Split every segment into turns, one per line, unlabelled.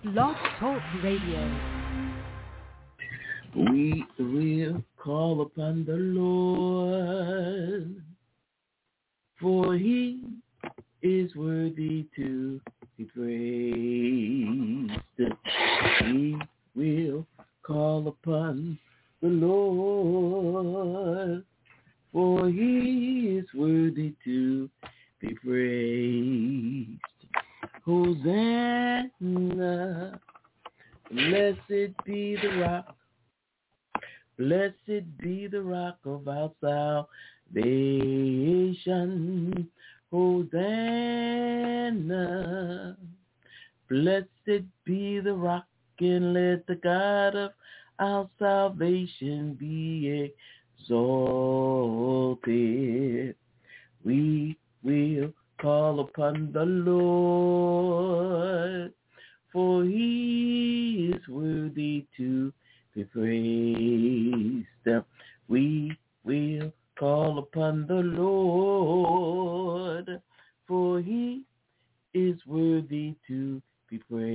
Blog Talk Radio.
We will call upon the Lord, for he is worthy to be praised. We will call upon the Lord, for he is worthy to be praised. Hosanna, blessed be the rock. Blessed be the rock of our salvation. Hosanna. Blessed be the rock, and let the God of our salvation be exalted. We will call upon the Lord, for he is worthy to be praised. We will call upon the Lord, for he is worthy to be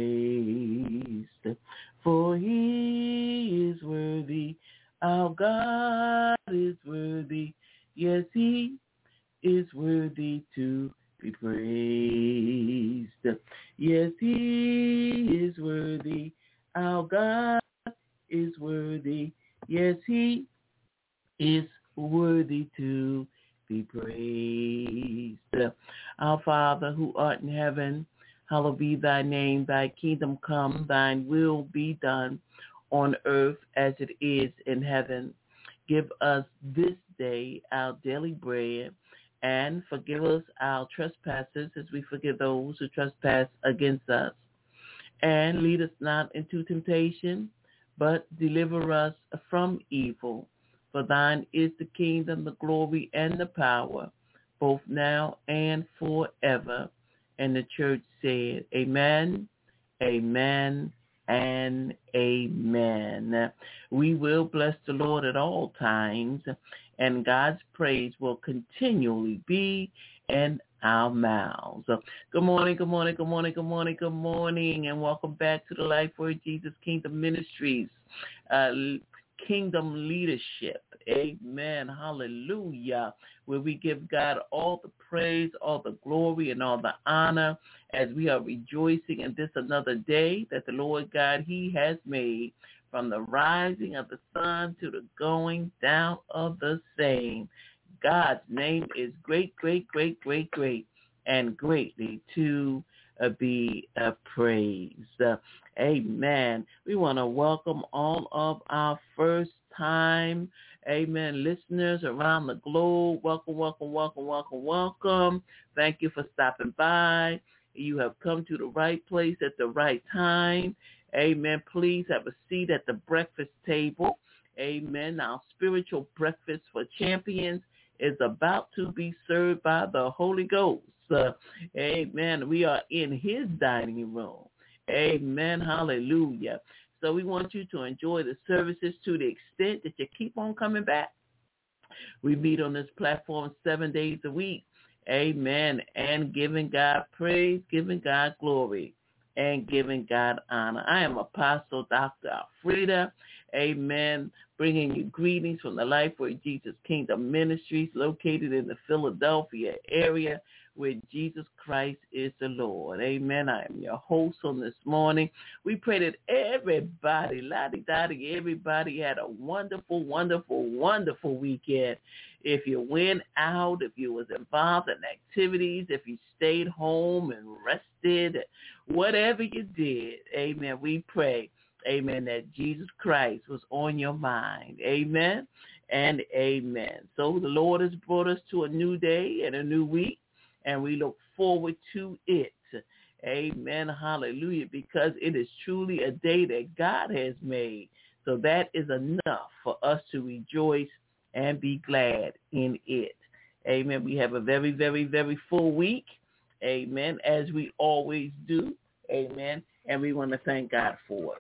praised. For he is worthy, our God is worthy. Yes, he is worthy to be praised. Yes, he is worthy, our God is worthy. Yes, he is worthy to be praised. Our Father who art in heaven, hallowed be thy name. Thy kingdom come, thine will be done on earth as it is in heaven. Give us this day our daily bread, and forgive us our trespasses as we forgive those who trespass against us. And lead us not into temptation, but deliver us from evil. For thine is the kingdom, the glory, and the power, both now and forever. And the church said, amen, amen, and amen. We will bless the Lord at all times, and God's praise will continually be in our mouths. Good morning, good morning, good morning, good morning, good morning, and welcome back to the Life Word Jesus Kingdom Ministries, Kingdom Leadership. Amen. Hallelujah. Where we give God all the praise, all the glory, and all the honor as we are rejoicing in this another day that the Lord God, he has made, from the rising of the sun to the going down of the same. God's name is great, great, great, great, great, and greatly to be praised. Amen. We want to welcome all of our first-time, amen, listeners around the globe. Welcome, welcome, welcome, welcome, welcome. Thank you for stopping by. You have come to the right place at the right time. Amen. Please have a seat at the breakfast table. Amen. Our spiritual breakfast for champions is about to be served by the Holy Ghost. Amen. We are in his dining room. Amen. Hallelujah. So we want you to enjoy the services to the extent that you keep on coming back. We meet on this platform 7 days a week. Amen. And giving God praise, giving God glory, and giving God honor. I am Apostle Dr. Alfreda. Amen. Bringing you greetings from the Life Word Jesus Kingdom Ministries, located in the Philadelphia area, where Jesus Christ is the Lord. Amen. I am your host on this morning. We pray that everybody, lottie-dottie, everybody had a wonderful, wonderful, wonderful weekend. If you went out, if you was involved in activities, if you stayed home and rested, whatever you did, amen, we pray, amen, that Jesus Christ was on your mind. Amen and amen. So the Lord has brought us to a new day and a new week, and we look forward to it. Amen. Hallelujah. Because it is truly a day that God has made. So that is enough for us to rejoice and be glad in it. Amen. We have a very, very, very full week. Amen. As we always do. Amen. And we want to thank God for it.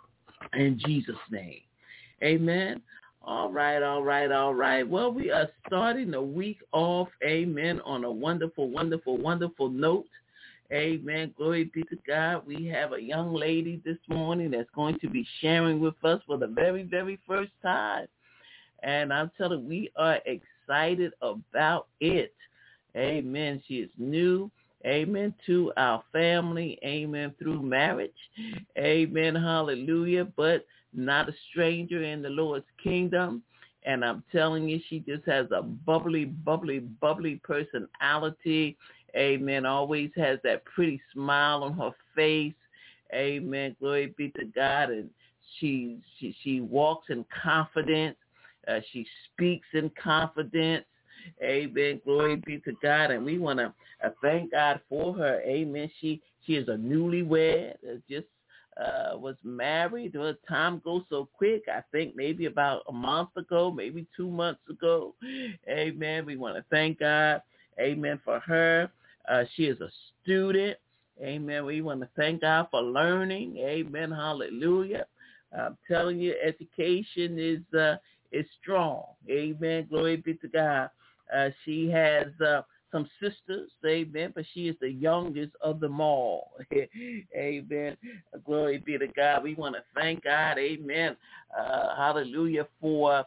In Jesus' name. Amen. All right, all right, all right. Well, we are starting the week off, amen, on a wonderful, wonderful, wonderful note. Amen. Glory be to God. We have a young lady this morning that's going to be sharing with us for the very, very first time. And I'm telling you, we are excited about it. Amen. She is new. Amen. To our family. Amen. Through marriage. Amen. Hallelujah. But not a stranger in the Lord's kingdom. And I'm telling you, she just has a bubbly, bubbly, bubbly personality. Amen. Always has that pretty smile on her face. Amen. Glory be to God. And she walks in confidence. She speaks in confidence. Amen. Glory be to God. And we want to thank God for her. Amen. She is a newlywed. Just was married. Time goes so quick. I think maybe about a month ago, maybe 2 months ago. Amen. We want to thank God. Amen. For her. She is a student. Amen. We want to thank God for learning. Amen. Hallelujah. I'm telling you, education is strong. Amen. Glory be to God. She has some sisters, amen, but she is the youngest of them all. Amen. Glory be to God. We want to thank God, amen, hallelujah, for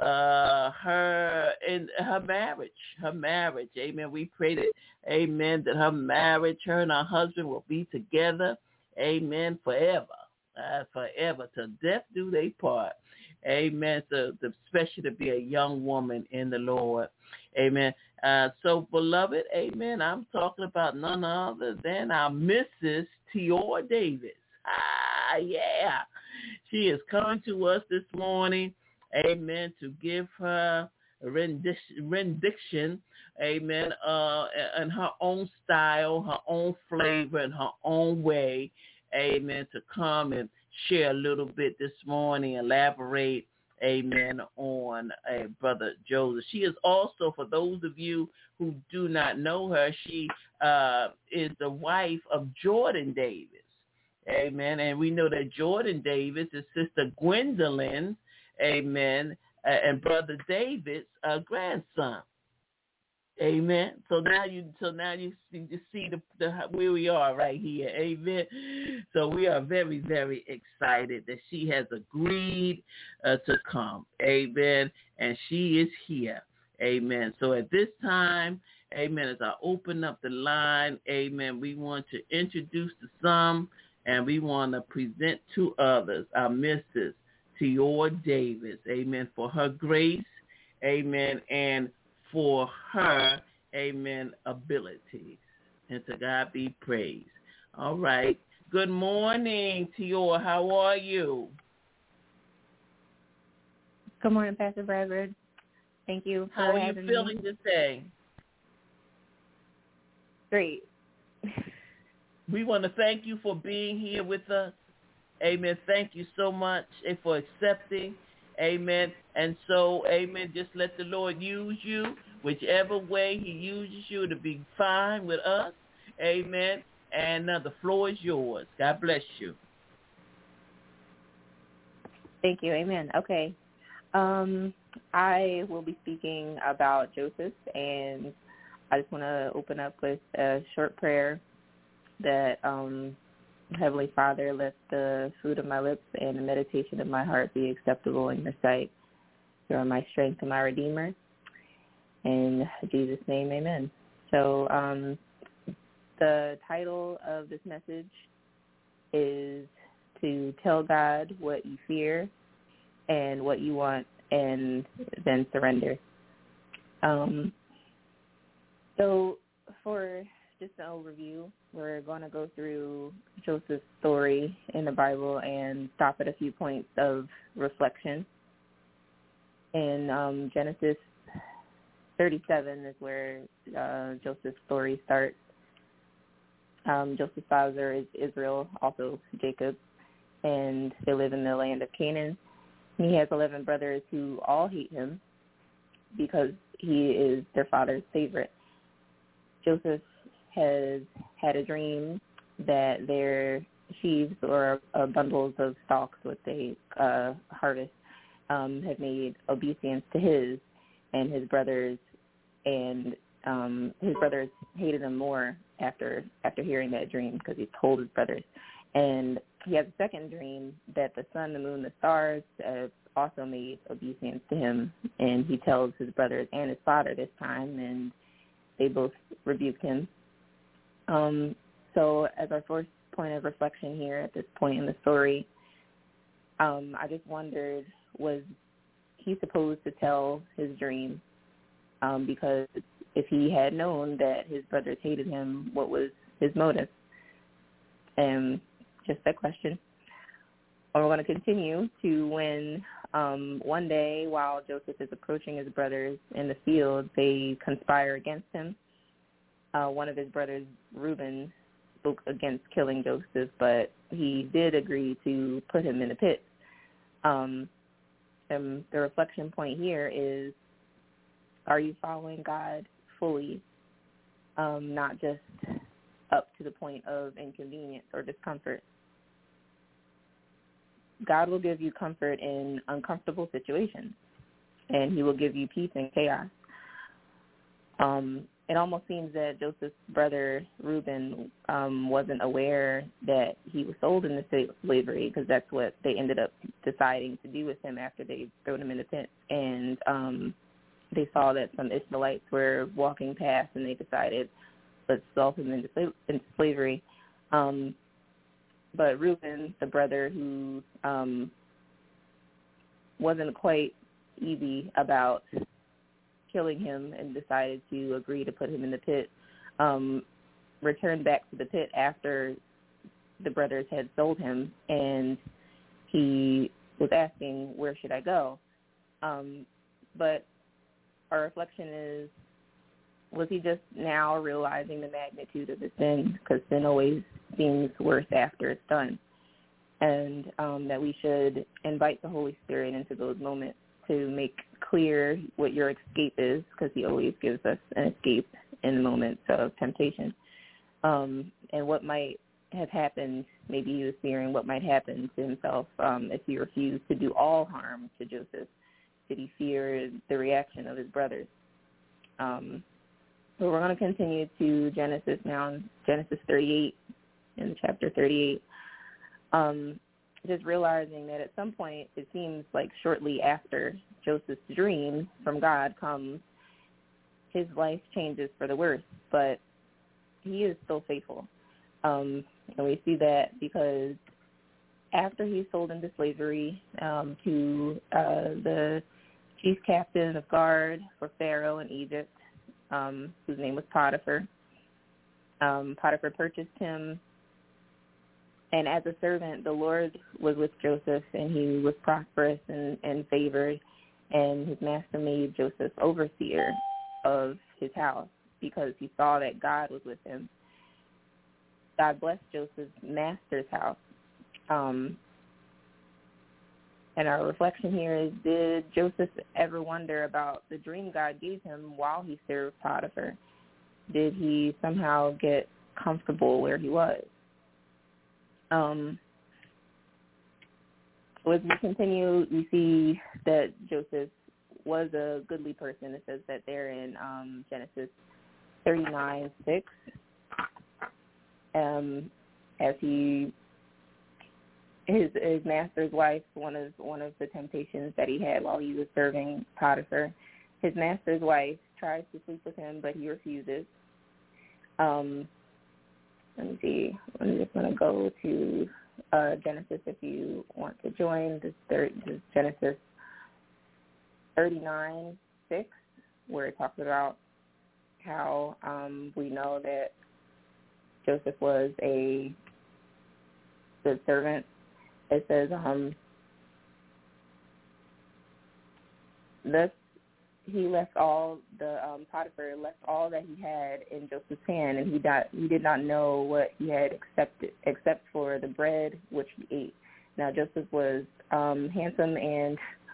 her and her marriage. Amen. We pray that, amen, that her marriage, her and her husband will be together, amen, forever. Forever, till death do they part. Amen. So especially to be a young woman in the Lord. Amen. So, beloved, amen, I'm talking about none other than our Mrs. Tior Davis. Yeah. She is coming to us this morning, amen, to give her rendition, amen, in her own style, her own flavor, and her own way, amen, to come and share a little bit this morning, elaborate, amen, on Brother Joseph. She is also, for those of you who do not know her, she is the wife of Jordan Davis, amen, and we know that Jordan Davis is Sister Gwendolyn, amen, and Brother David's grandson. Amen. So now you see the where we are right here. Amen. So we are very, very excited that she has agreed to come. Amen. And she is here. Amen. So at this time, amen, as I open up the line, amen, we want to introduce to some and we want to present to others our Mrs. Tior Davis. Amen. For her grace. Amen. And for her, amen, abilities. And to God be praised. All right. Good morning, Tior. How are you?
Good morning, Pastor Bradford. Thank you for having me.
How are you feeling today?
Great.
We want to thank you for being here with us. Amen. Thank you so much for accepting. Amen. And so, amen, just let the Lord use you. Whichever way he uses you to be fine with us. Amen. And the floor is yours. God bless you.
Thank you. Amen. Okay. I will be speaking about Joseph, and I just want to open up with a short prayer that Heavenly Father, let the fruit of my lips and the meditation of my heart be acceptable in your sight. You are my strength and my Redeemer. In Jesus' name, amen. So the title of this message is to tell God what you fear and what you want and then surrender. So for just an overview, we're going to go through Joseph's story in the Bible and stop at a few points of reflection. In Genesis 37 is where Joseph's story starts. Joseph's father is Israel, also Jacob, and they live in the land of Canaan. He has 11 brothers who all hate him because he is their father's favorite. Joseph has had a dream that their sheaves or bundles of stalks, what they harvest, have made obeisance to his and his brothers, and his brothers hated him more after hearing that dream because he told his brothers. And he has a second dream that the sun, the moon, the stars also made obeisance to him, and he tells his brothers and his father this time, and they both rebuked him. So as our first point of reflection here at this point in the story, I just wondered, was he supposed to tell his dream? Because if he had known that his brothers hated him, what was his motive? And just that question. And we're going to continue to when one day while Joseph is approaching his brothers in the field, they conspire against him. One of his brothers, Reuben, spoke against killing Joseph, but he did agree to put him in a pit. And the reflection point here is, are you following God fully, not just up to the point of inconvenience or discomfort? God will give you comfort in uncomfortable situations, and he will give you peace in chaos. It almost seems that Joseph's brother, Reuben, wasn't aware that he was sold into slavery, because that's what they ended up deciding to do with him after they threw him in the pit. And they saw that some Ishmaelites were walking past, and they decided, let's sell him into slavery. But Reuben, the brother who wasn't quite easy about killing him and decided to agree to put him in the pit, returned back to the pit after the brothers had sold him, and he was asking, where should I go? But our reflection is, was he just now realizing the magnitude of the sin? Because sin always seems worse after it's done. And that we should invite the Holy Spirit into those moments to make clear what your escape is, because he always gives us an escape in the moments of temptation. And what might have happened, maybe he was fearing what might happen to himself if he refused to do all harm to Joseph. Did he fear the reaction of his brothers? So we're going to continue to Genesis now, Genesis 38, in chapter 38. Just realizing that at some point, it seems like shortly after Joseph's dream from God comes, his life changes for the worse, but he is still faithful. And we see that because after he's sold into slavery to the chief captain of guard for Pharaoh in Egypt, whose name was Potiphar. Potiphar purchased him, and as a servant, the Lord was with Joseph, and he was prosperous and favored, and his master made Joseph overseer of his house because he saw that God was with him. God blessed Joseph's master's house. And our reflection here is, did Joseph ever wonder about the dream God gave him while he served Potiphar? Did he somehow get comfortable where he was? So as we continue, we see that Joseph was a goodly person. It says that there in Genesis 39:6, as his master's wife, one of the temptations that he had while he was serving Potiphar, his master's wife tries to sleep with him, but he refuses. Let me see. I'm just going to go to Genesis if you want to join. This is Genesis 39:6, where it talks about how we know that Joseph was a good servant. It says, thus he left all Potiphar left all that he had in Joseph's hand, and he did not know what he had except for the bread which he ate. Now Joseph was handsome and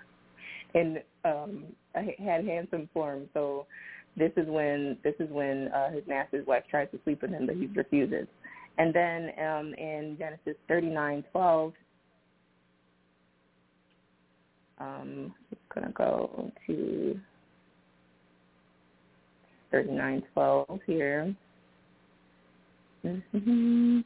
had handsome form, so this is when his master's wife tries to sleep with him, but he refuses. And then in Genesis 39:12. Just going to go to 39:12 here. Mm-hmm.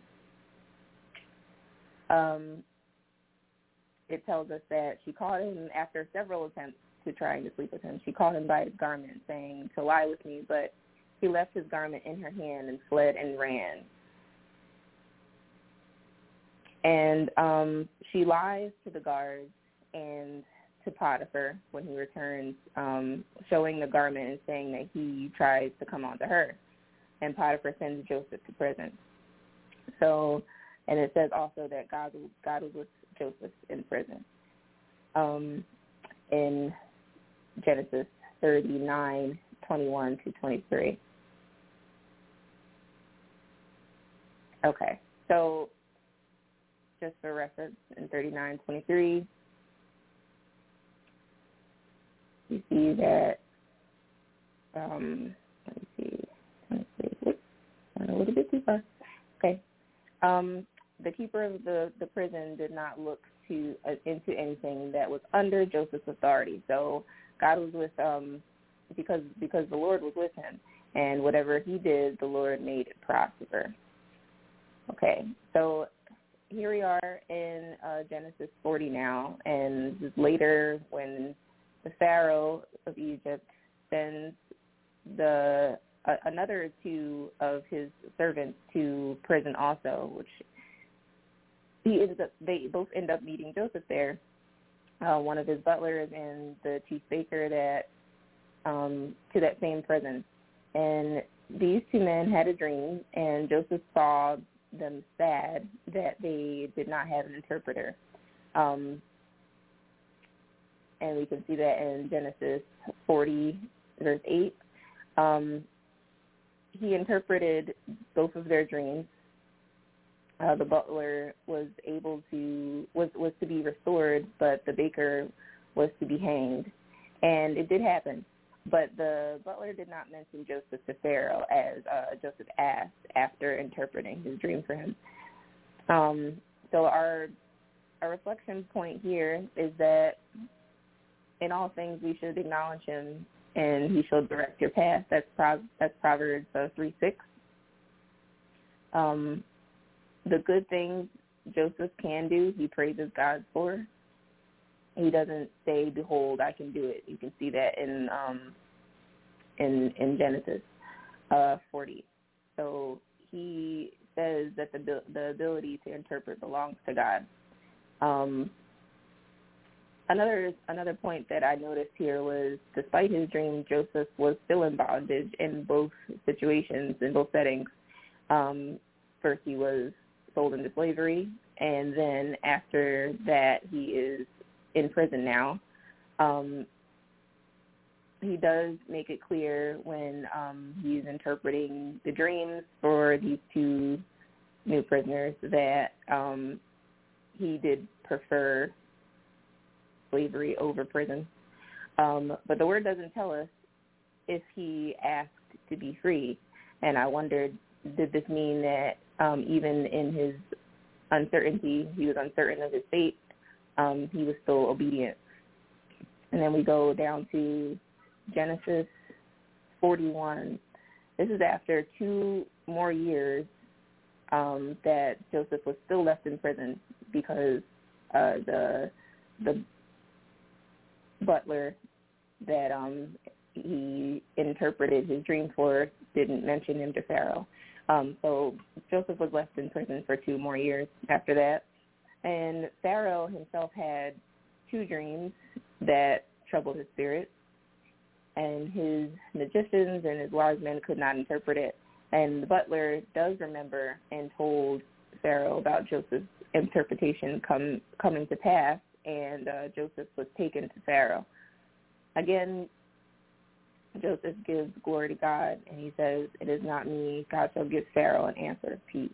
It tells us that she caught him after several attempts to trying to sleep with him. She caught him by his garment, saying, "To lie with me," but he left his garment in her hand and fled and ran. And she lies to the guards and to Potiphar when he returns, showing the garment and saying that he tries to come on to her. And Potiphar sends Joseph to prison. So, and it says also that God was with Joseph in prison. In Genesis 39:21 to 23. Okay, so just for reference, in 39:23, you see that, let me see, 23, whoops, a little bit too far. Okay. The keeper of the prison did not look into anything that was under Joseph's authority. So God was with, because the Lord was with him, and whatever he did, the Lord made it prosper. Okay, so here we are in Genesis 40 now, and later when the Pharaoh of Egypt sends another two of his servants to prison also, which they both end up meeting Joseph there. One of his butlers and the chief baker to that same prison. And these two men had a dream, and Joseph saw them sad that they did not have an interpreter. And we can see that in Genesis 40, verse 8. He interpreted both of their dreams. The butler was to be restored, but the baker was to be hanged. And it did happen. But the butler did not mention Joseph to Pharaoh as Joseph asked after interpreting his dream for him. So our reflection point here is that in all things we should acknowledge him, and he shall direct your path. That's Proverbs 3:6. The good things Joseph can do, he praises God for. He doesn't say, "Behold, I can do it." You can see that in Genesis 40. So he says that the ability to interpret belongs to God. Another point that I noticed here was, despite his dream, Joseph was still in bondage in both situations, in both settings. First, he was sold into slavery, and then after that, he is in prison now. He does make it clear when he's interpreting the dreams for these two new prisoners that he did prefer slavery over prison. But the word doesn't tell us if he asked to be free. And I wondered, did this mean that even in his uncertainty, he was uncertain of his fate, he was still obedient? And then we go down to Genesis 41. This is after 2 more years that Joseph was still left in prison because the butler that he interpreted his dream for didn't mention him to Pharaoh. So Joseph was left in prison for 2 more years after that. And Pharaoh himself had 2 dreams that troubled his spirit. And his magicians and his wise men could not interpret it. And the butler does remember and told Pharaoh about Joseph's interpretation coming to pass, and Joseph was taken to Pharaoh. Again, Joseph gives glory to God, and he says, "It is not me. God shall give Pharaoh an answer of peace."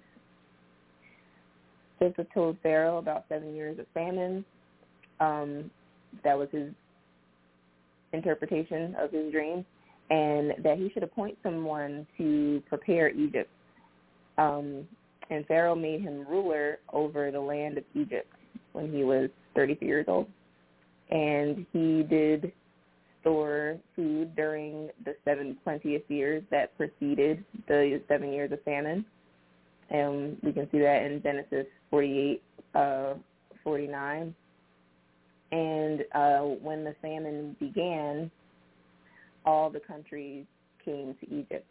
Joseph told Pharaoh about 7 years of famine. That was his interpretation of his dream, and that he should appoint someone to prepare Egypt. And Pharaoh made him ruler over the land of Egypt when he was 33 years old. And he did store food during the 7 plenteous years that preceded the 7 years of famine. And we can see that in Genesis 48, 49. And when the famine began, all the countries came to Egypt.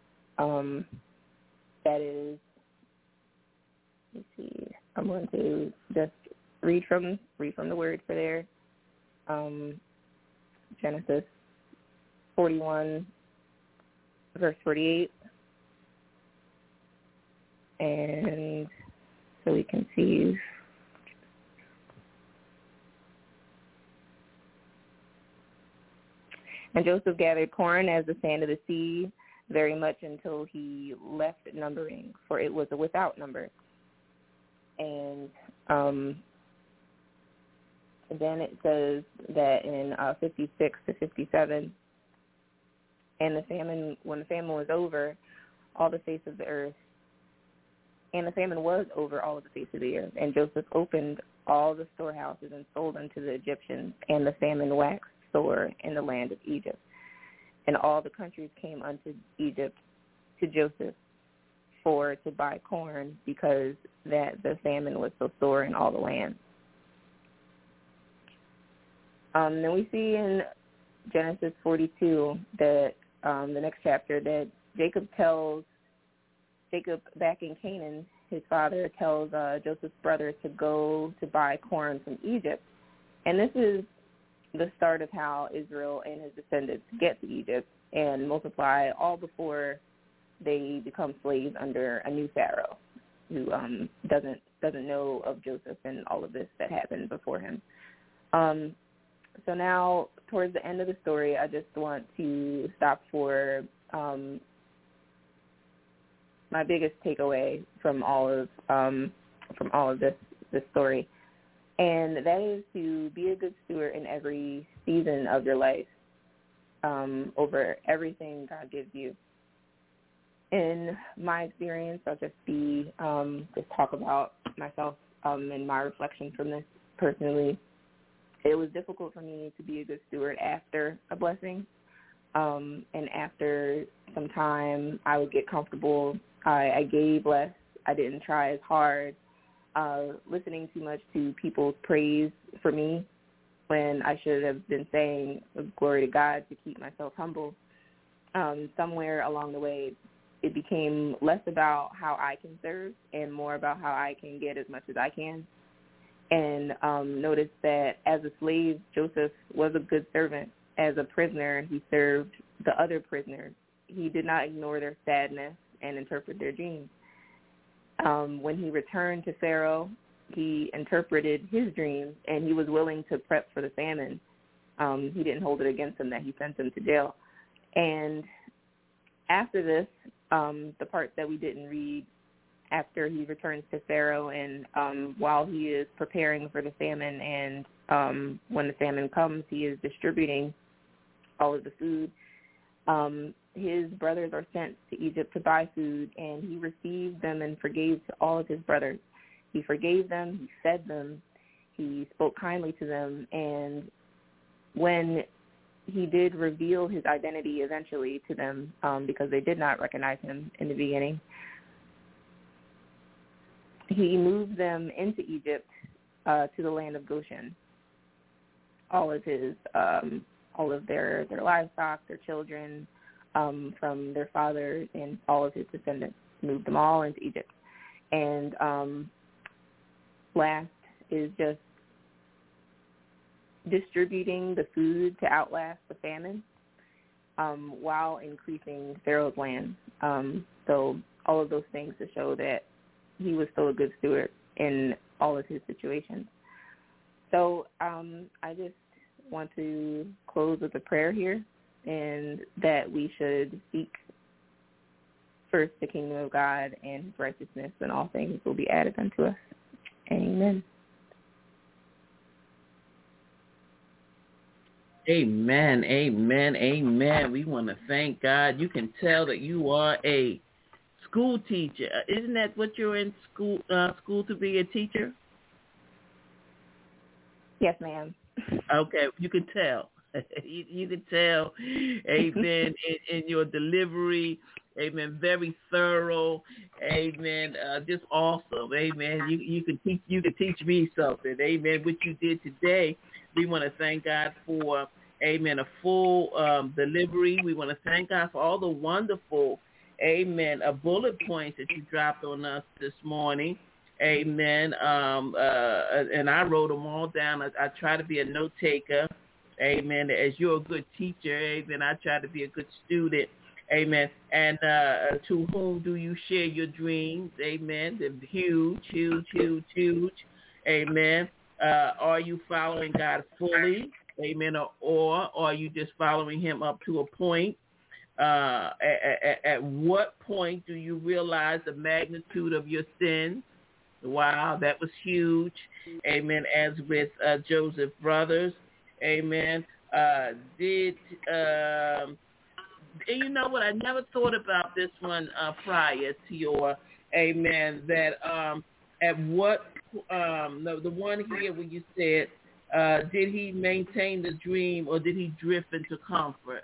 That is, let me see, I'm going to just read from the word for there. Genesis 41, verse 48. And so we can see. And Joseph gathered corn as the sand of the sea, very much until he left numbering, for it was without number. And then it says that in 56 to 57, and when the famine was over, all the face of the earth, and the famine was over all of the face of the earth, and Joseph opened all the storehouses and sold unto the Egyptians, and the famine waxed sore in the land of Egypt. And all the countries came unto Egypt to Joseph to buy corn, because that the famine was so sore in all the land. Then we see in Genesis 42 that the next chapter that Jacob back in Canaan, his father tells Joseph's brother to go to buy corn from Egypt. And this is the start of how Israel and his descendants get to Egypt and multiply, all before they become slaves under a new Pharaoh who doesn't know of Joseph and all of this that happened before him. So now, towards the end of the story, I just want to stop for my biggest takeaway from all of this story, and that is to be a good steward in every season of your life, over everything God gives you. In my experience, I'll just talk about myself and my reflection from this personally. It was difficult for me to be a good steward after a blessing, and after some time, I would get comfortable. I gave less. I didn't try as hard. Listening too much to people's praise for me when I should have been saying glory to God to keep myself humble. Somewhere along the way, it became less about how I can serve and more about how I can get as much as I can. And notice that as a slave, Joseph was a good servant. As a prisoner, he served the other prisoners. He did not ignore their sadness and interpret their dreams. When he returned to Pharaoh, he interpreted his dreams, and he was willing to prep for the famine. He didn't hold it against him that he sent him to jail. And after this, the part that we didn't read, after he returns to Pharaoh and while he is preparing for the famine, and when the famine comes, he is distributing all of the food. His brothers are sent to Egypt to buy food, and he received them and forgave to all of his brothers. He forgave them, he fed them, he spoke kindly to them, and when he did reveal his identity eventually to them, because they did not recognize him in the beginning, he moved them into Egypt to the land of Goshen. All of their livestock, their children, from their father and all of his descendants, moved them all into Egypt. And last is just distributing the food to outlast the famine, while increasing Pharaoh's land. So all of those things to show that he was still a good steward in all of his situations. So I just want to close with a prayer here, and that we should seek first the kingdom of God and his righteousness, and all things will be added unto us. Amen.
Amen, amen, amen. We want to thank God. You can tell that you are a school teacher. Isn't that what you're in school to be, a teacher?
Yes, ma'am.
Okay, you can tell. You can tell, amen, in your delivery, amen, very thorough, amen, just awesome, amen. You can teach me something, amen. What you did today, we want to thank God for, amen, a full delivery. We want to thank God for all the wonderful, amen, bullet points that you dropped on us this morning. Amen. And I wrote them all down. I try to be a note taker. Amen. As you're a good teacher, amen, I try to be a good student. Amen. And to whom do you share your dreams? Amen. They're huge, huge, huge, huge. Amen. Are you following God fully? Amen. Or are you just following him up to a point? At what point do you realize the magnitude of your sins? Wow, that was huge. Amen. As with Joseph Brothers. Amen. And you know what? I never thought about this one prior to your, amen, that at what, the one here where you said, did he maintain the dream or did he drift into comfort?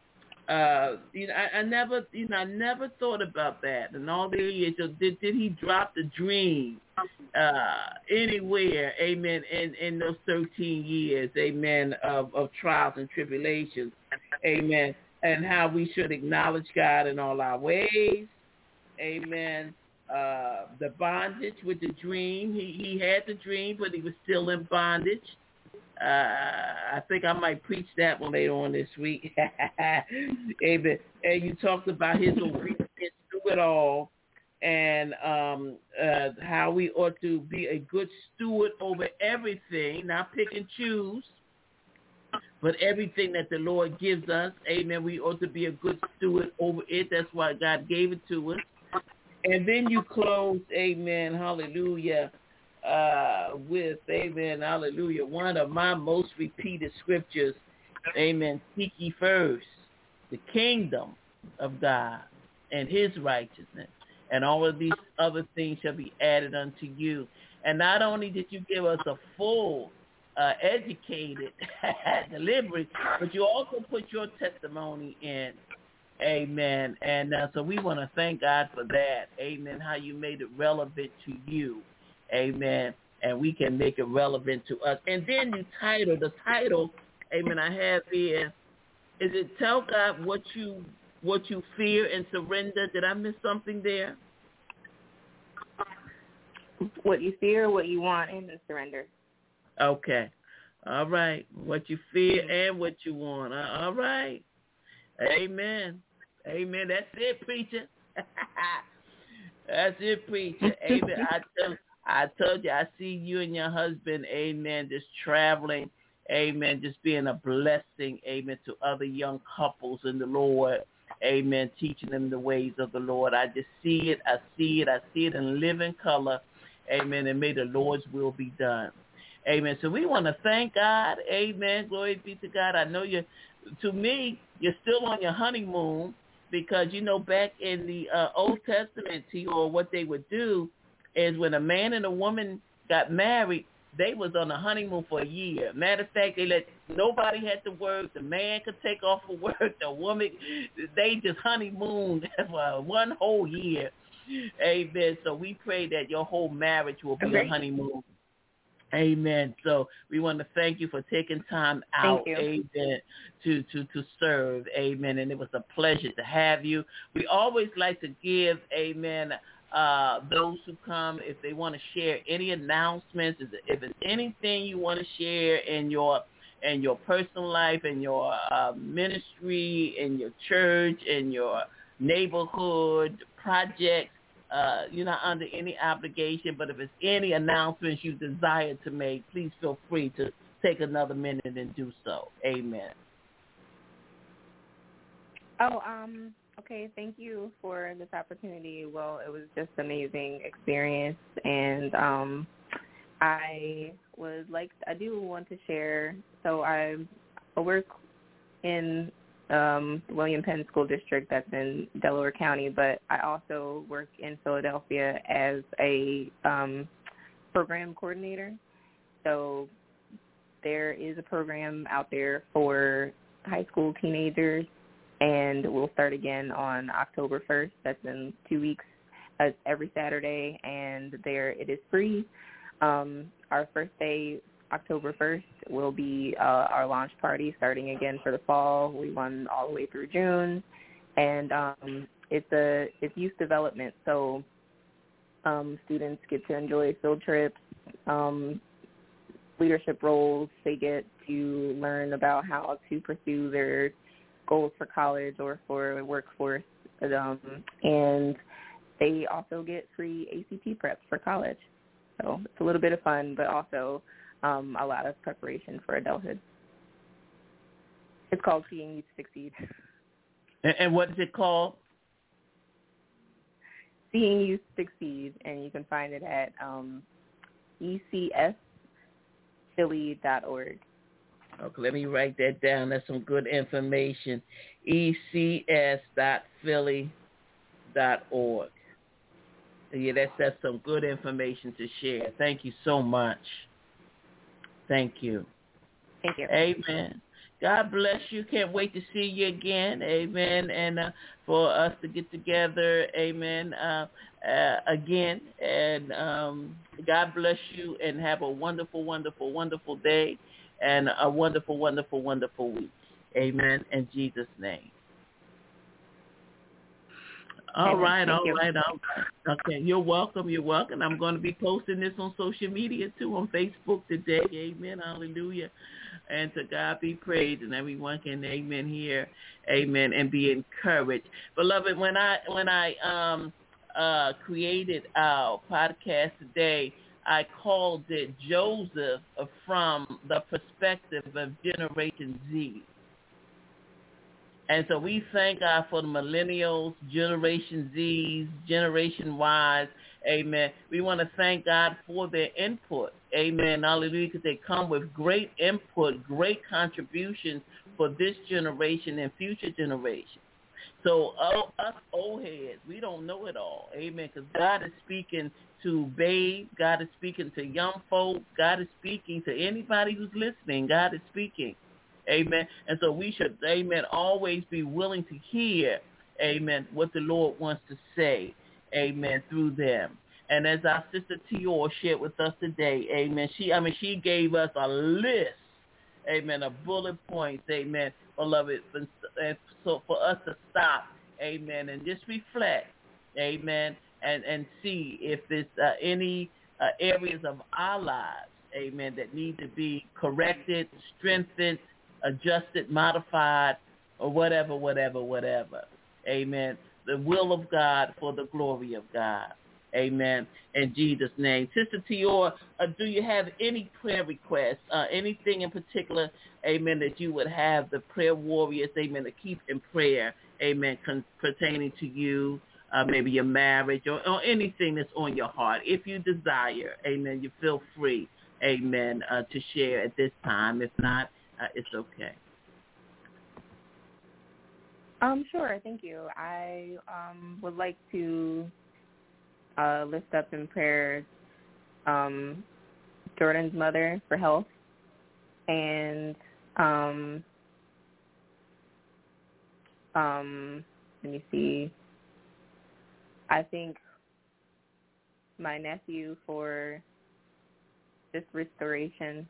I never thought about that. And all the years, did he drop the dream anywhere? Amen. In those 13 years, amen, of trials and tribulations, amen. And how we should acknowledge God in all our ways, amen. The bondage with the dream. He had the dream, but he was still in bondage. I think I might preach that one later on this week. Amen. And you talked about his obedience through it all and how we ought to be a good steward over everything, not pick and choose, but everything that the Lord gives us. Amen. We ought to be a good steward over it. That's why God gave it to us. And then you close, amen, hallelujah, with, amen, hallelujah, one of my most repeated scriptures, amen, seek ye first the kingdom of God and his righteousness, and all of these other things shall be added unto you. And not only did you give us a full, educated delivery, but you also put your testimony in. Amen. And so we want to thank God for that. Amen. How you made it relevant to you. Amen. And we can make it relevant to us. And then the title, amen, I have here, is it Tell God What You Fear and Surrender? Did I miss something there?
What you fear, what you want, and surrender.
Okay. All right. What you fear and what you want. All right. Amen. Amen. That's it, preacher. That's it, preacher. Amen. I told you, I see you and your husband, amen, just traveling, amen, just being a blessing, amen, to other young couples in the Lord, amen, teaching them the ways of the Lord. I just see it. I see it in living color, amen, and may the Lord's will be done. Amen. So we want to thank God. Amen. Glory be to God. I know to me, you're still on your honeymoon because, back in the Old Testament, or what they would do is when a man and a woman got married, they was on a honeymoon for a year. Matter of fact, nobody had to work. The man could take off for work. The woman, they just honeymooned for one whole year. Amen. So we pray that your whole marriage will be a honeymoon. Amen. So we want to thank you for taking time out, amen, to serve, amen. And it was a pleasure to have you. We always like to give, amen, those who come, if they want to share any announcements, if it's anything you want to share in your personal life, in your ministry, in your church, in your neighborhood projects, you're not under any obligation, but if it's any announcements you desire to make, please feel free to take another minute and do so. Amen.
Okay, thank you for this opportunity. Well, it was just an amazing experience, and I do want to share. So I work in William Penn School District that's in Delaware County, but I also work in Philadelphia as a program coordinator. So there is a program out there for high school teenagers, and we'll start again on October 1st. That's in 2 weeks. Every Saturday, and there it is free. Our first day, October 1st, will be our launch party starting again for the fall. We run all the way through June, and it's youth development, so students get to enjoy field trips, leadership roles. They get to learn about how to pursue their goals for college or for workforce, and they also get free ACT preps for college. So it's a little bit of fun, but also a lot of preparation for adulthood. It's called Seeing Youth Succeed.
And what is it called?
Seeing Youth Succeed, and you can find it at ecsphilly.org.
Okay, let me write that down. That's some good information. ecs.philly.org. Yeah, that's some good information to share. Thank you so much. Thank you.
Thank you.
Amen. God bless you. Can't wait to see you again. Amen. And for us to get together. Amen. Again. And God bless you and have a wonderful, wonderful, wonderful day and a wonderful, wonderful, wonderful week. Amen. In Jesus' name. All right. Okay, you're welcome. I'm going to be posting this on social media, too, on Facebook today. Amen. Hallelujah. And to God be praised, and everyone can, amen, hear, amen, and be encouraged. Beloved, when I created our podcast today, I called it Joseph from the perspective of Generation Z. And so we thank God for the millennials, Generation Zs, Generation Ys, amen. We want to thank God for their input, amen, hallelujah, because they come with great input, great contributions for this generation and future generations. So us old heads, we don't know it all, amen, because God is speaking to babes, God is speaking to young folks, God is speaking to anybody who's listening, God is speaking. Amen. And so we should, amen, always be willing to hear, amen, what the Lord wants to say, amen, through them. And as our sister Tior shared with us today, amen, she gave us a list, amen, of bullet points, amen, beloved, and so for us to stop, amen, and just reflect, amen, and see if there's any areas of our lives, amen, that need to be corrected, strengthened, adjusted, modified, or whatever. Amen. The will of God for the glory of God. Amen. In Jesus' name. Sister Tior, do you have any prayer requests, anything in particular, amen, that you would have the prayer warriors, amen, to keep in prayer, amen, pertaining to you, maybe your marriage or anything that's on your heart? If you desire, amen, you feel free, amen, to share at this time. If not, it's okay.
Sure, thank you. I would like to lift up in prayer Jordan's mother for health, and let me see. I think my nephew for just restoration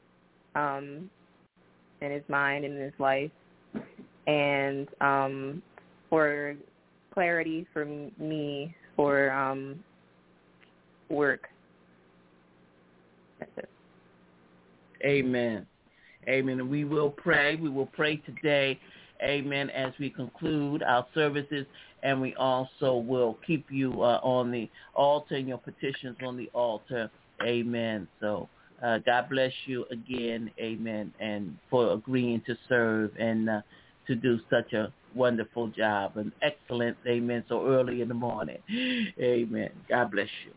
in his mind and in his life, and for clarity for me for work. That's it.
Amen. Amen. And we will pray. We will pray today, amen, as we conclude our services, and we also will keep you on the altar and your petitions on the altar. Amen. So God bless you again, amen, and for agreeing to serve and to do such a wonderful job and excellent, amen, so early in the morning. Amen. God bless you.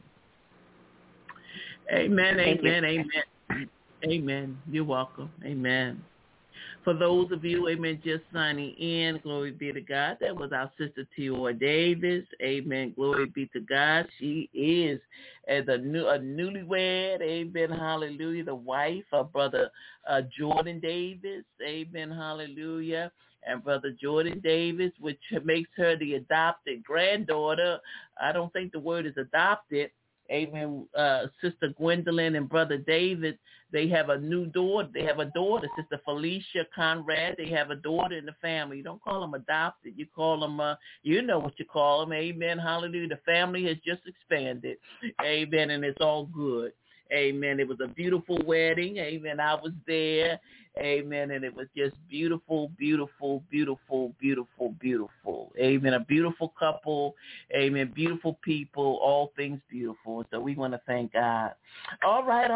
Amen, amen, amen. Amen. You're welcome. Amen. For those of you, amen, just signing in, glory be to God. That was our sister Tiora Davis. Amen. Glory be to God. She is a newlywed. Amen. Hallelujah. The wife of Brother Jordan Davis. Amen. Hallelujah. And Brother Jordan Davis, which makes her the adopted granddaughter. I don't think the word is adopted. Amen. Sister Gwendolyn and Brother David, they have a new daughter. They have a daughter, Sister Felicia Conrad. They have a daughter in the family. You don't call them adopted. You call them, you know what you call them. Amen. Hallelujah. The family has just expanded. Amen. And it's all good. Amen. It was a beautiful wedding. Amen. I was there. Amen. And it was just beautiful, beautiful, beautiful, beautiful, beautiful. Amen. A beautiful couple. Amen. Beautiful people. All things beautiful. So we want to thank God. All right.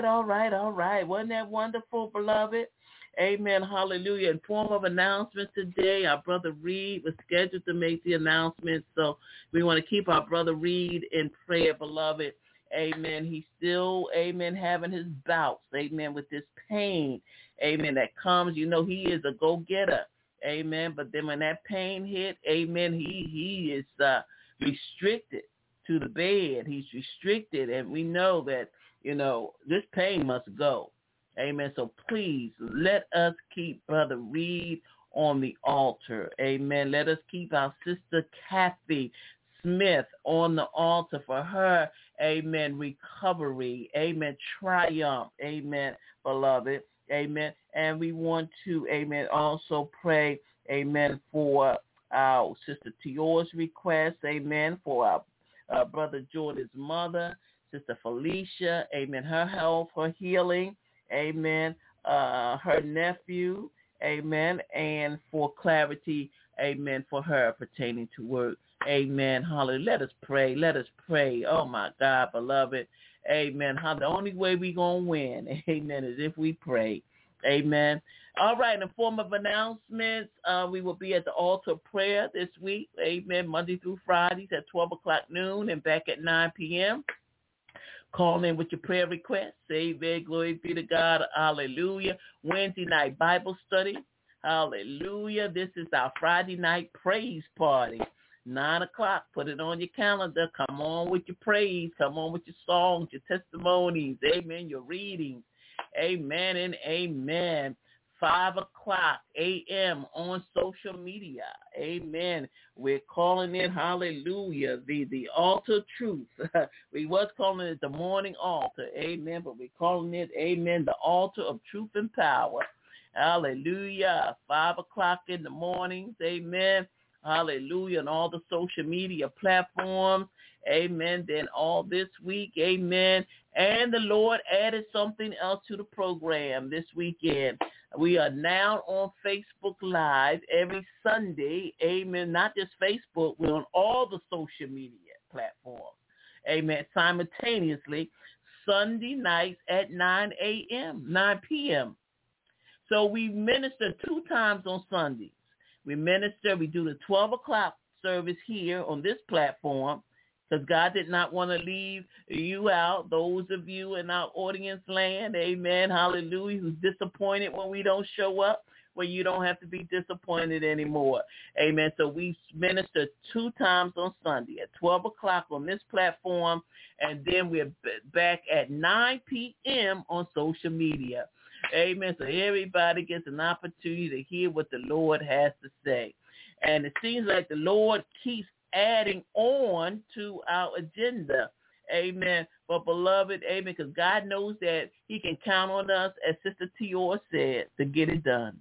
Wasn't that wonderful, beloved? Amen. Hallelujah. In form of announcement today, our brother Reed was scheduled to make the announcement. So we want to keep our brother Reed in prayer, beloved. Amen. He's still, amen, having his bouts, amen, with this pain, amen, that comes. You know, he is a go-getter, amen, but then when that pain hit, amen, he is restricted to the bed. He's restricted, and we know that, you know, this pain must go, amen. So please let us keep Brother Reed on the altar, amen. Let us keep our sister Kathy Smith on the altar for her, amen, recovery, amen, triumph, amen, beloved, amen. And we want to, amen, also pray, amen, for our sister Tiora's request, amen, for our brother Jordan's mother, sister Felicia, amen, her health, her healing, amen, her nephew, amen, and for clarity, amen, for her pertaining to work. Amen. Hallelujah. Let us pray. Oh, my God, beloved. Amen. The only way we're going to win, amen, is if we pray. Amen. All right. In the form of announcements, we will be at the altar of prayer this week. Amen. Monday through Fridays at 12 o'clock noon and back at 9 p.m. Call in with your prayer requests. Amen. Glory be to God. Hallelujah. Wednesday night Bible study. Hallelujah. This is our Friday night praise party. 9 o'clock, put it on your calendar. Come on with your praise. Come on with your songs, your testimonies. Amen. Your readings. Amen and amen. 5 o'clock a.m. on social media. Amen. We're calling it, hallelujah, the altar of truth. We was calling it the morning altar. Amen. But we're calling it, amen, the altar of truth and power. Hallelujah. 5 o'clock in the mornings. Amen. Hallelujah. And all the social media platforms. Amen. Then all this week. Amen. And the Lord added something else to the program this weekend. We are now on Facebook Live every Sunday. Amen. Not just Facebook. We're on all the social media platforms. Amen. Simultaneously, Sunday nights at 9 p.m. So we minister 2 times on Sundays. We minister, we do the 12 o'clock service here on this platform because God did not want to leave you out, those of you in our audience land, amen, hallelujah, who's disappointed when we don't show up. Well, you don't have to be disappointed anymore, amen. So we minister 2 times on Sunday at 12 o'clock on this platform, and then we're back at 9 p.m. on social media. Amen. So everybody gets an opportunity to hear what the Lord has to say. And it seems like the Lord keeps adding on to our agenda. Amen. But beloved, amen, because God knows that he can count on us, as Sister Tiora said, to get it done.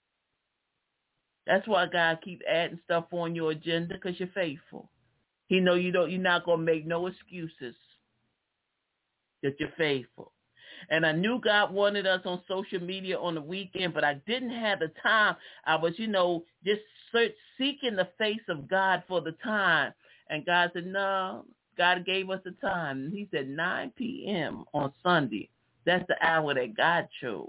That's why God keeps adding stuff on your agenda, because you're faithful. He know you're not going to make no excuses, that you're faithful. And I knew God wanted us on social media on the weekend, but I didn't have the time. I was, just seeking the face of God for the time. And God said, no, God gave us the time. And he said 9 p.m. on Sunday. That's the hour that God chose.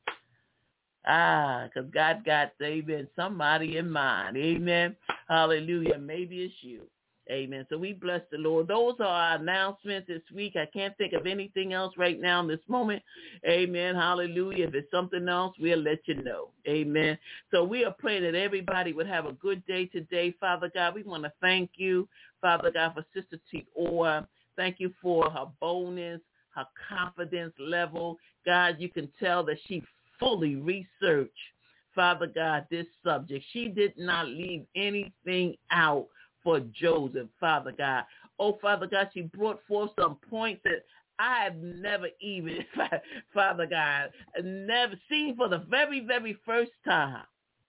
Because God got, amen, somebody in mind. Amen. Hallelujah. Maybe it's you. Amen. So we bless the Lord. Those are our announcements this week. I can't think of anything else right now in this moment. Amen. Hallelujah. If it's something else, we'll let you know. Amen. So we are praying that everybody would have a good day today. Father God, we want to thank you, Father God, for Sister Tiora. Thank you for her boldness, her confidence level. God, you can tell that she fully researched, Father God, this subject. She did not leave anything out for Joseph, Father God. Oh, Father God, she brought forth some points that I have never even, Father God, never seen for the very, very first time.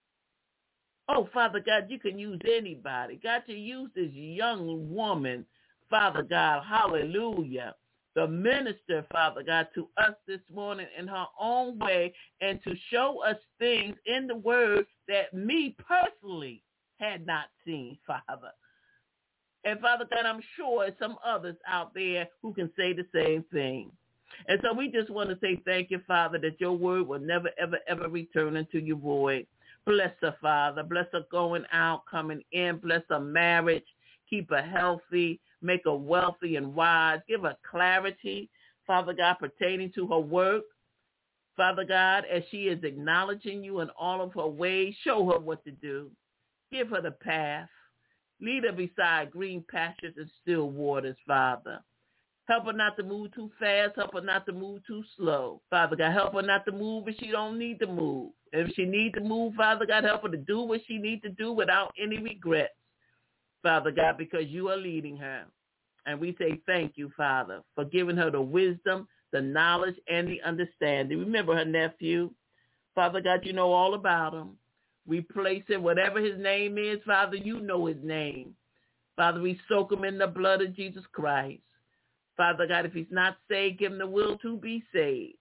Oh, Father God, you can use anybody. God, you use this young woman, Father God, hallelujah, the minister, Father God, to us this morning in her own way and to show us things in the word that me personally had not seen, Father. And Father God, I'm sure some others out there who can say the same thing. And so we just want to say thank you, Father, that your word will never, ever, ever return unto you void. Bless her, Father. Bless her going out, coming in. Bless her marriage. Keep her healthy. Make her wealthy and wise. Give her clarity, Father God, pertaining to her work. Father God, as she is acknowledging you in all of her ways, show her what to do. Give her the path. Lead her beside green pastures and still waters, Father. Help her not to move too fast. Help her not to move too slow. Father God, help her not to move if she don't need to move. If she needs to move, Father God, help her to do what she needs to do without any regrets, Father God, because you are leading her. And we say thank you, Father, for giving her the wisdom, the knowledge, and the understanding. Remember her nephew. Father God, you know all about him. We place him, whatever his name is, Father, you know his name. Father, we soak him in the blood of Jesus Christ. Father God, if he's not saved, give him the will to be saved.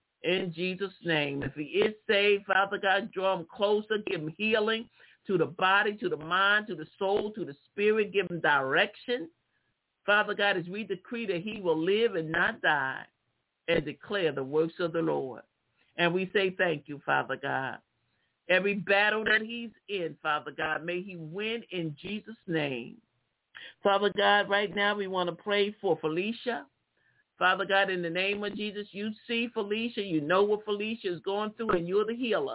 In Jesus' name. If he is saved, Father God, draw him closer. Give him healing to the body, to the mind, to the soul, to the spirit. Give him direction. Father God, as we decree that he will live and not die and declare the works of the Lord. And we say thank you, Father God. Every battle that he's in, Father God, may he win in Jesus' name. Father God, right now we want to pray for Felicia. Father God, in the name of Jesus, you see Felicia. You know what Felicia is going through, and you're the healer.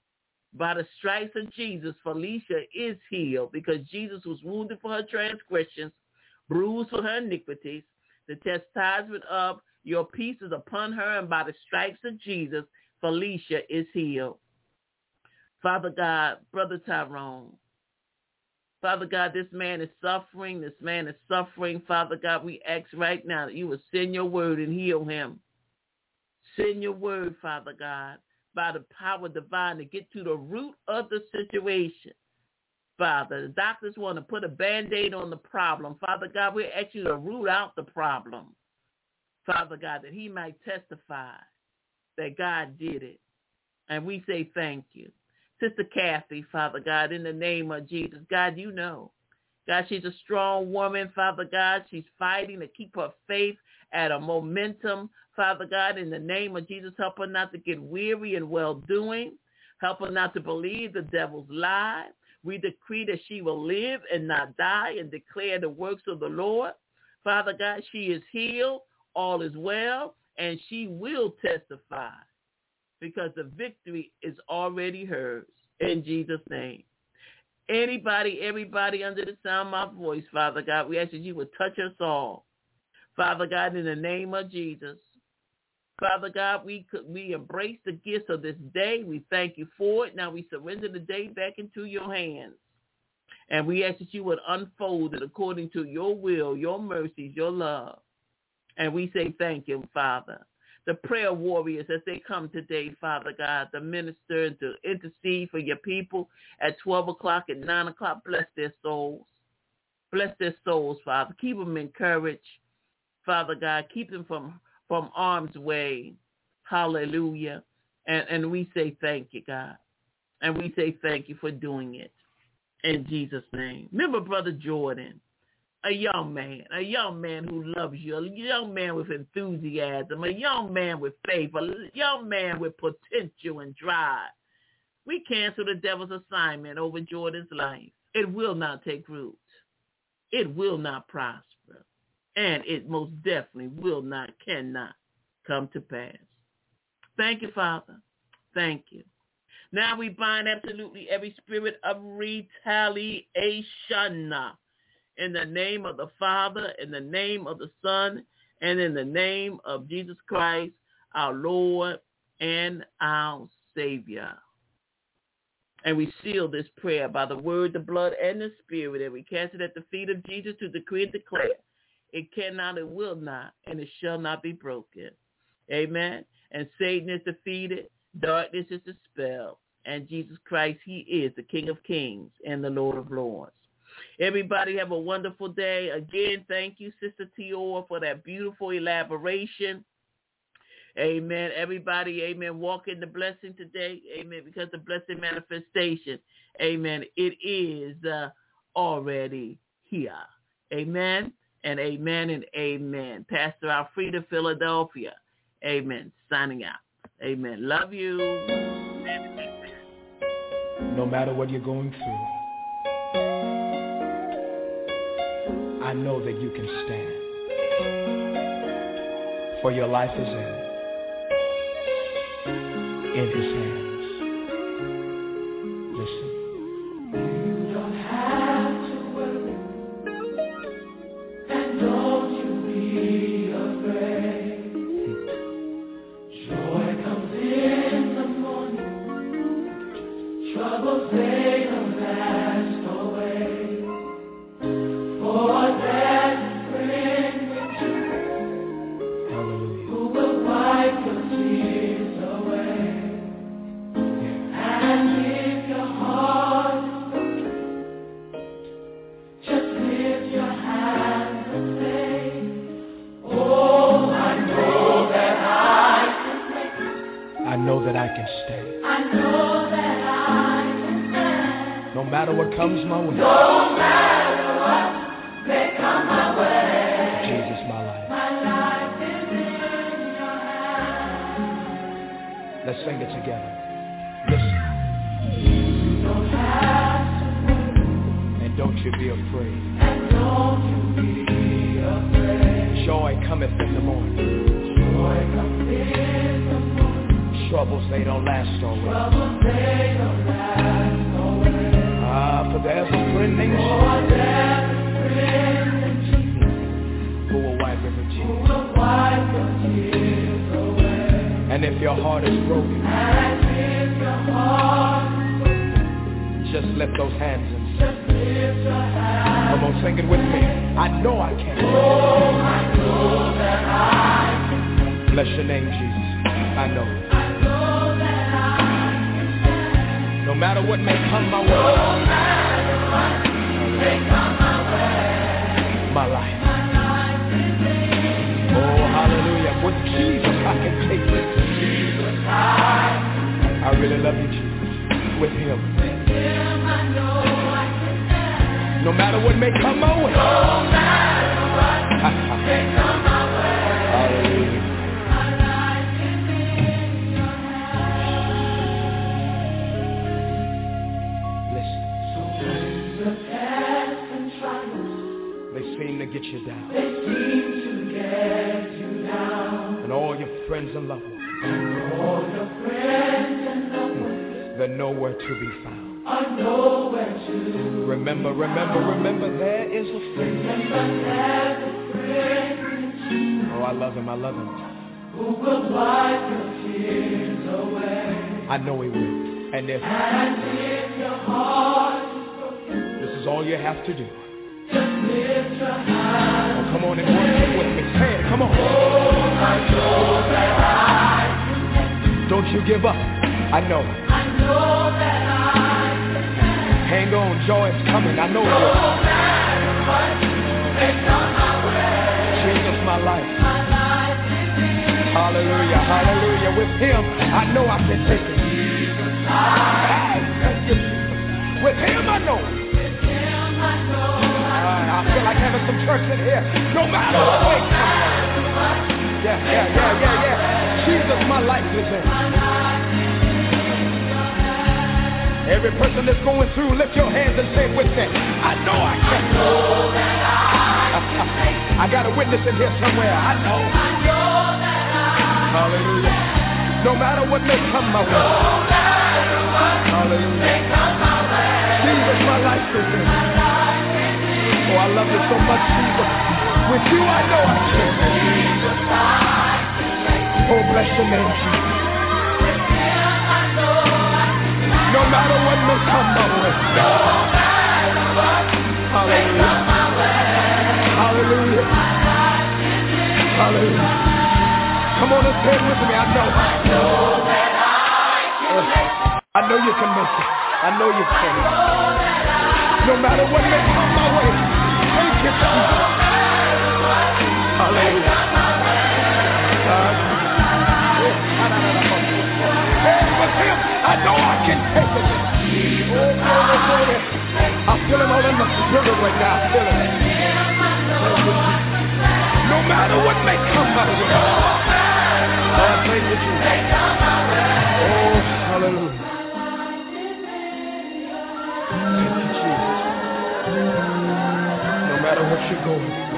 By the stripes of Jesus, Felicia is healed because Jesus was wounded for her transgressions, bruised for her iniquities. The chastisement of your peace is upon her, and by the stripes of Jesus, Felicia is healed. Father God, Brother Tyrone, Father God, this man is suffering. This man is suffering. Father God, we ask right now that you will send your word and heal him. Send your word, Father God, by the power divine to get to the root of the situation. Father, the doctors want to put a Band-Aid on the problem. Father God, we ask you to root out the problem. Father God, that he might testify that God did it. And we say thank you. Sister Kathy, Father God, in the name of Jesus. God, you know. God, she's a strong woman, Father God. She's fighting to keep her faith at a momentum. Father God, in the name of Jesus, help her not to get weary in well-doing. Help her not to believe the devil's lie. We decree that she will live and not die and declare the works of the Lord. Father God, she is healed. All is well, and she will testify, because the victory is already hers in Jesus' name. Everybody under the sound of my voice, Father God, we ask that you would touch us all. Father God, in the name of Jesus. Father God, we embrace the gifts of this day. We thank you for it. Now we surrender the day back into your hands. And we ask that you would unfold it according to your will, your mercies, your love. And we say thank you, Father. The prayer warriors, as they come today, Father God, to minister and to intercede for your people at 12 o'clock and 9 o'clock, bless their souls. Bless their souls, Father. Keep them encouraged, Father God. Keep them from harm's way. Hallelujah. And we say thank you, God. And we say thank you for doing it in Jesus' name. Remember Brother Jordan. A young man who loves you, a young man with enthusiasm, a young man with faith, a young man with potential and drive. We cancel the devil's assignment over Jordan's life. It will not take root. it will not prosper, and it most definitely cannot come to pass. Thank you, Father. Thank you. Now we bind absolutely every spirit of retaliation in the name of the Father, in the name of the Son, and in the name of Jesus Christ, our Lord and our Savior. And we seal this prayer by the word, the blood, and the Spirit, and we cast it at the feet of Jesus to decree and declare. It cannot, it will not, and it shall not be broken. Amen. And Satan is defeated, darkness is dispelled, and Jesus Christ, he is the King of Kings and the Lord of Lords. Everybody have a wonderful day. Again, thank you, Sister Tiora, for that beautiful elaboration. Amen. Everybody, amen, walk in the blessing today. Amen. Because the blessed manifestation, amen, it is already here. Amen and amen and amen. Pastor Alfreda, Philadelphia. Amen. Signing out. Amen. Love you.
No matter what you're going through, I know that you can stand. For your life is in his hands. Listen. You don't have to worry, and don't you be afraid. Joy comes in the morning, troubles they don't last away. For there's a friend with you, hallelujah, who will wipe your tears away. And if your heart is broken, just lift your hands and say, oh, I know that I can make it. I know that I can stand. I know that I can stand. No matter what comes my way. No matter what may come my way. Jesus, my life. My life is in your hands. Let's sing it together. Listen. You don't have to worry. And don't you be afraid. And don't you be afraid. Joy cometh in the morning. Joy cometh in the morning. Troubles, they don't last always. Troubles, they don't last always. For there's a friend named Jesus. For there's a friend named Jesus. Who will wipe every tear. Who will wipe your tears away. And if your heart is broken. And if your heart is broken. Just lift those hands and sing. Just lift your hands. Come on, sing it with me. I know I can. Oh, I know that I can. Bless your name, Jesus. I know. No matter what may come my way. No matter what may come my way. My life. Oh, hallelujah. With Jesus I can take it. Jesus, I really love you, Jesus. With him. I know I can stand. No matter what may come my way. No matter what may come my way. Hallelujah. Get you down. They seem to get you down. And all your friends and loved ones. And all your friends and loved ones. They're nowhere to be found. Are nowhere to. Remember, there is a friend. Remember, there's a friend. Oh, I love him. Who will wipe your tears away. I know he will. And if your heart is broken, this is all you have to do. Just lift your hands. Oh, come on and worship with me. Say it, come on. Oh, I know that I can make it. Don't you give up. I know. I know that I can make it. Hang on, joy is coming. I know it. No matter what may come my way. Jesus, my life. My life is in. Hallelujah, hallelujah. With him, I know I can take it. Jesus, with him, I know. I feel like having some church in here. No matter what way comes. Yeah. Jesus, my life is in. Every person that's going through, lift your hands and say with me, I know I can. I know that I I got a witness in here somewhere. I know. Hallelujah. No matter what may come my way. Hallelujah. Jesus, my life is in. Oh, I love you so much, Jesus. With you, I know I can. Oh, bless your name, Jesus. No matter what may come my way. Hallelujah. Hallelujah. Hallelujah. Come on and say it with me. I know you can make it. I know you can. No matter what may come my way. Thank you, Jesus. Hallelujah. With him, I know I can take it. Oh, glory, glory. I feel it all in my spirit right now. I feel it. No matter what may come my way. Oh, thank you, Jesus. Oh, hallelujah. Thank you, Jesus. No matter what you're going through.